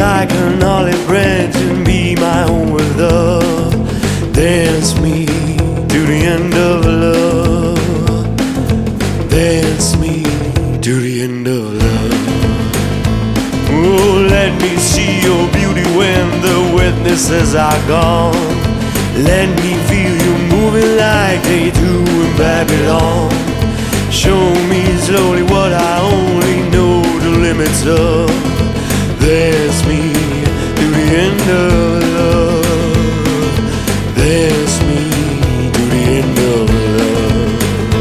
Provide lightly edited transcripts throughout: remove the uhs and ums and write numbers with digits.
like an olive branch and be my own with love. Dance me to the end of love. Dance me to the end of love. Oh, let me see your beauty when the witnesses are gone. Let me feel you moving like they do in Babylon. Show me slowly what I only know the limits of. Dance me to the end of love. Dance me to the end of love.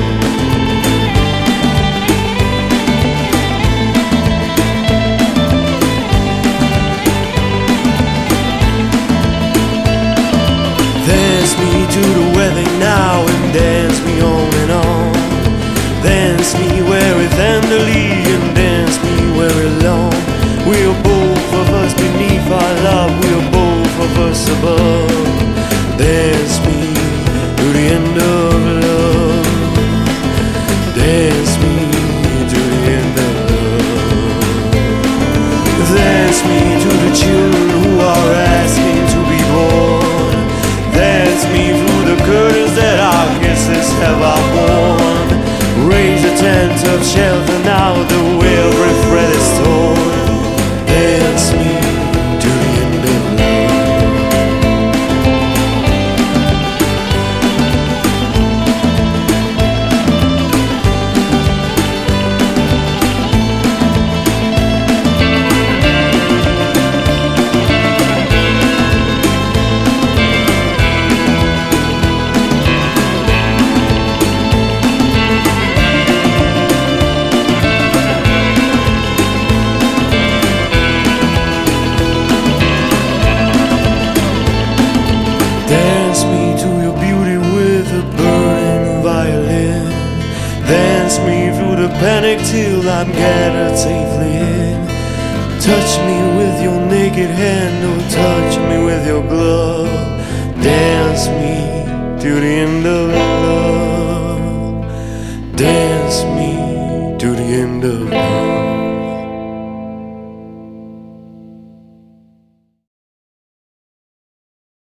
Dance me to the wedding now and dance me on and on. Dance me very tenderly and dance me very long. We're both of us beneath our love, we're both of us above. Dance me to the end of love. Dance me to the end of love. Dance me to the children who are asking to be born. Dance me through the curtains that our kisses have outworn. Raise a tent of shelter now, the way every thread is torn. Dance me to the end of Dance me to your beauty with a burning violin. Dance me through the panic till I'm gathered safely in. Touch me with your naked hand, oh touch me with your glove.